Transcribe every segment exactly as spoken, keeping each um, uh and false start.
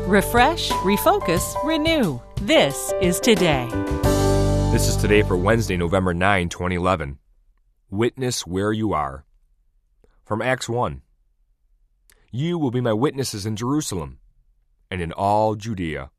Refresh, refocus, renew. This is Today. This is Today for Wednesday, November ninth, twenty eleven. Witness where you are. From Acts one. You will be my witnesses in Jerusalem and in all Judea.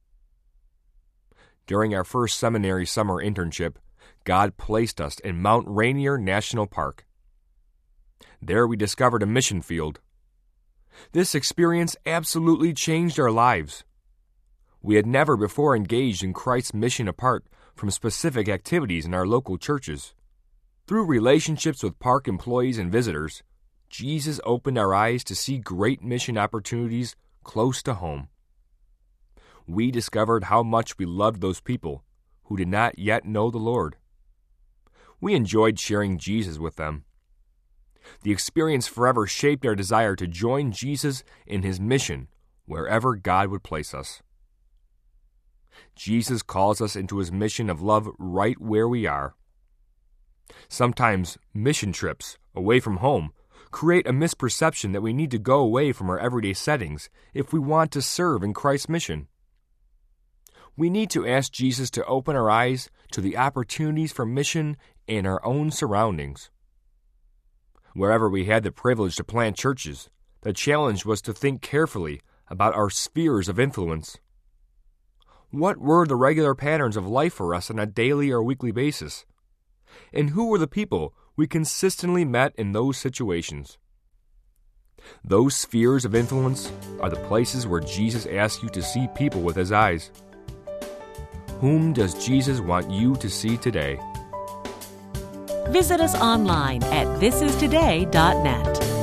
During our first seminary summer internship, God placed us in Mount Rainier National Park. There we discovered a mission field. This experience absolutely changed our lives. We had never before engaged in Christ's mission apart from specific activities in our local churches. Through relationships with park employees and visitors, Jesus opened our eyes to see great mission opportunities close to home. We discovered how much we loved those people who did not yet know the Lord. We enjoyed sharing Jesus with them. The experience forever shaped our desire to join Jesus in his mission wherever God would place us. Jesus calls us into his mission of love right where we are. Sometimes mission trips away from home create a misperception that we need to go away from our everyday settings if we want to serve in Christ's mission. We need to ask Jesus to open our eyes to the opportunities for mission in our own surroundings. Wherever we had the privilege to plant churches, the challenge was to think carefully about our spheres of influence. What were the regular patterns of life for us on a daily or weekly basis? And who were the people we consistently met in those situations? Those spheres of influence are the places where Jesus asks you to see people with his eyes. Whom does Jesus want you to see today? Visit us online at this is today dot net.